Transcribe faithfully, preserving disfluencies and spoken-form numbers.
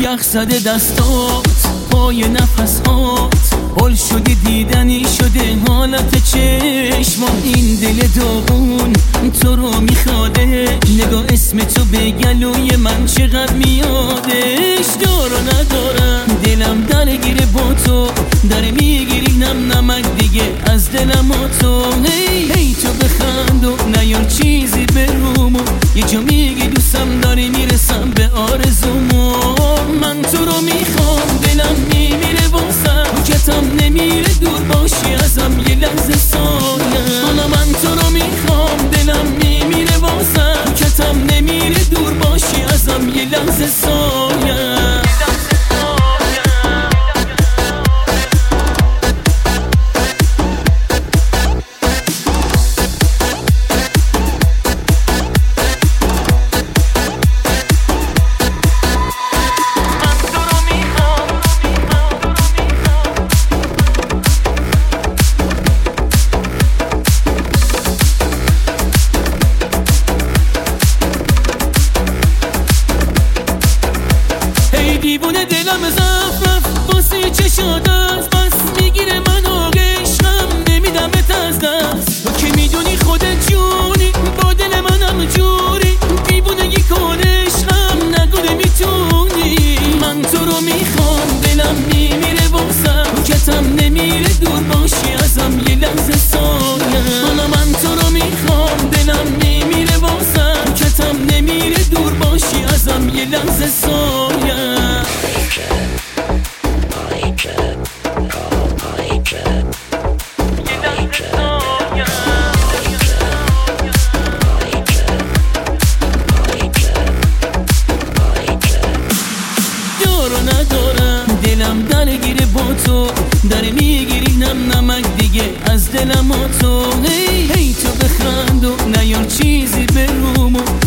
یخ زده دستات پای نفس هات حل شده دیدنی شده حالت چشمان این دل داغون تو رو میخواده نگاه اسم تو به گلوی من چقدر میادش دار و ندارم دلم درگیره با تو داره میگیری نم نمک دیگه از دلم و تو هی هی تو بخند و نیار چیزی به رومو یه جا میگی دوستم داری میرسم به آرزومو من تو رو میخوام دلم میمیره واسم کتم نمیره دور باشی ازم یه لحظه سایه حالا من تو رو میخوام دلم میمیره واسم کتم نمیره دور باشی ازم یه لحظه سایه دیوونه دلم زف رفت باسی چشاد از بس میگیره منو عشقم نمیدم بهت از دست تو که میدونی خودت جونی با دل منم جوری دیوونگی کن عشقم نگو نمیتونی من تو رو میخوام دلم میمیره واسم کتم نمیره دور باشی ازم یه لحظه سایه حالا من تو رو میخوام دلم میمیره واسم کتم نمیره دور باشی ازم یه لحظه سایه دلم درگیره با تو داره میگیری نم نمک دیگه از دلم و تو هی هی تو بخند و نیار چیزی به رومو